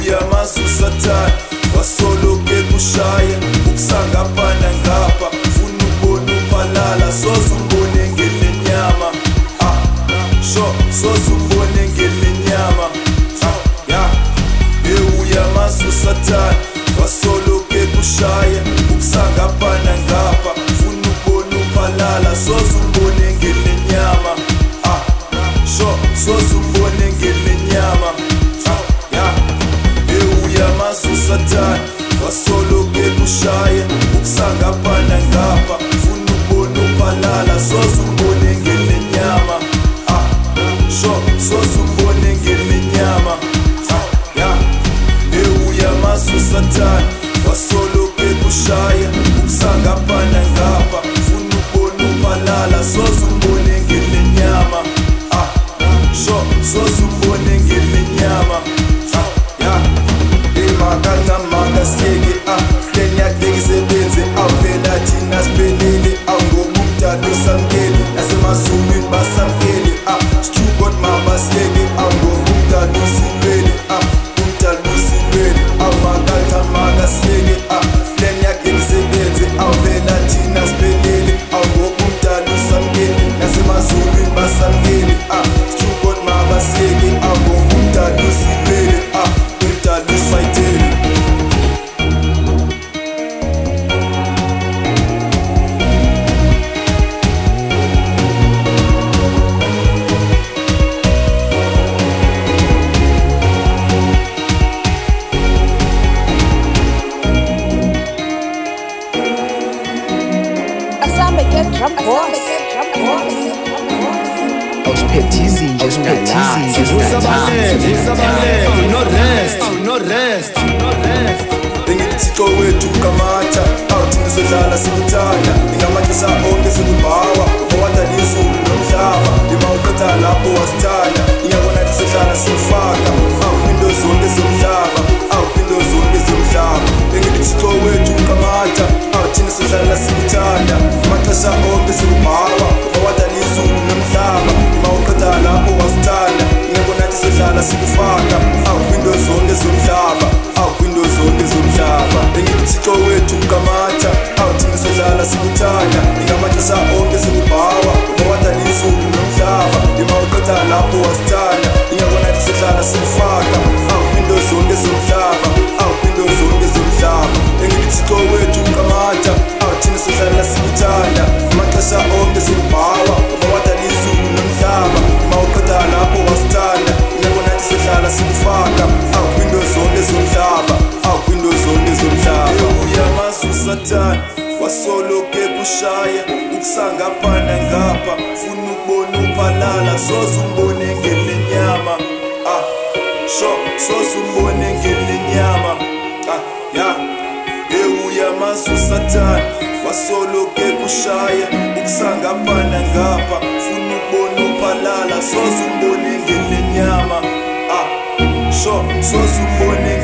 uyamazi usathane wasoloke kushaya ukusangapana ngapha funa ubona uphalala soze umbone ngelenyama soze umbone ngelenyama uyamazi usathane wasoloke kushaya ukusangapana ngapha funa ubona uphalala soze umbone ngelenyama soze umbone ngelenyama uyamazi usathane wasoloke kushaya ukusangapana ngapha funa ubona uphalala soze umbone ngelenyama soze umbone ngelenyama uyamazi usathane wasoloke kushaya ukusangapana ngapha funa ubona uphalala soze umbone ngelenyama soze umbone ngelenyama makasiyeke lenyaklekisebenze awuvela thina siphelele awungomumdala usamkele nasemazulwini basamkele strugod mabasiyeke awungomumdala usilwele umdala usilwele awumakatha makasiyeke lenyaklekisebenze awuvela thina siphelele awungomumdala usamkele nasemazulwini basamkele strugod mabasiyeke awungomumdala usilwele umdala usifayitele. Bengithixo wethu ukamata awuthini sodlala sikuthanda ingamathisha onke sikubhawa uwandala izulu nomhlaba imawuqetha lapho wasithanda ingabona thi sodlala simfaka awuphinto zonke zomhlaba awuphinto zonke zomhlaba bengithixo wethu ukamata awuthini sodlala sikuthanda amaxesha onke sikubhawa uwandala izulu nomhlaba imawuqetha lapho wasithanda ingabona thi sodlala sikufaka awuphinto zonke zomhlaba awuphinto zonke zomhlaba bengithixo wethu ukamata awuthini sodlala sikuthanda ingamaxesha onke sikubhawa uwandala izulu nomhlaba imawuqetha lapho wasithanda ingabona thi sodlala sikufaka awuphinto zonke zomhlaba awuphinto zonke zomhlaba bengithixo wethu ukamata awuthini sodlala sikuthanda amaxesha onke sikubhawa uwandala izulu nomhlaba imawuqetha lapho wasithanda ingabona thi sodlala sikufaka awuphinto zonke zomhlaba awuphinto zonke zomhlaba uyamazi usathane wasoloke kushaya ukusangapana ngapha funa ukubona uphalala soze umbone ngelenyama soze umbone ngelenyama uyamazi usathane wasoloke kushaya ukusangapana ngapha funa ukubona uphalala soze umbone ngelenyama soze umbone